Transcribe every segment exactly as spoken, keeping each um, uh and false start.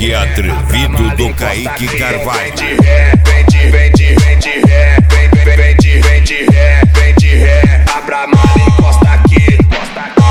Reboque atrevido do Kaique Carvalho. Vem de ré, vem de, vem de, vem de ré, vem, vem, vem de, vem de ré, vem de ré. Abra a mala e encosta aqui, encosta aqui.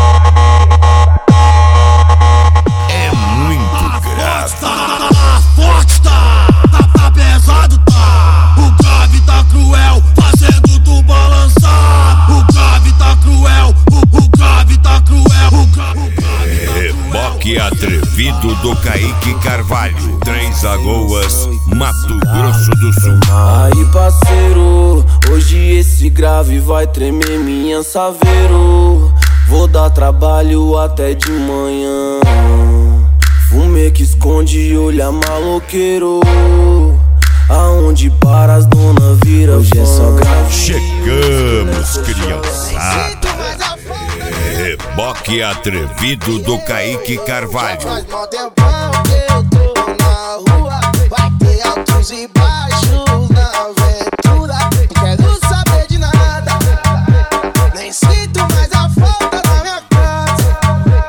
É muito grave. Tá forte, tá, tá, tá pesado, tá. O grave tá cruel, fazendo tu balançar. O grave tá cruel, o, o grave tá cruel. O grave, o grave tá Reboque atrevido do Kaique Carvalho. Três Lagoas, Mato Grosso do Sul. Aí parceiro, hoje esse grave vai tremer minha saveiro. Vou dar trabalho até de manhã. Fumê que esconde olha maloqueiro. Aonde para as dona vira hoje é só grave. Chegamos, criançada. Reboque atrevido do Kaique Carvalho. Faz mó tempão que eu tô na rua. Vai ter altos e baixos na aventura. Não quero saber de nada. Nem sinto mais a falta da minha casa.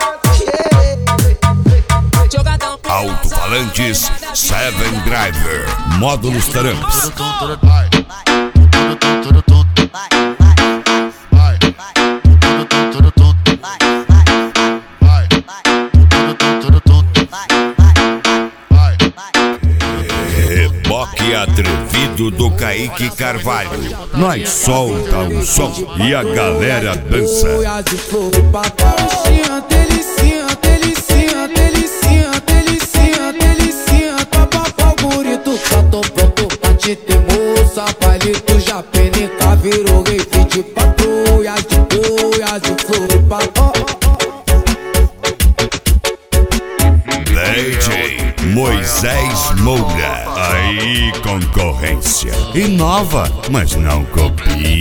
Yeah. Alto-falantes Seven Driver. Módulos Taramps. Reboque atrevido do Kaique Carvalho. Nós solta o som e a galera dança. Delicinha, delicinha, delicinha, delicinha, delicinha. Papapá, bonito, tá tô pronto pra te ter moça. Palito já peneca, virou rei de patrulha, de boia, de Floripa. D J Moisés Moura. Aí concorrência. Inova, mas não copia.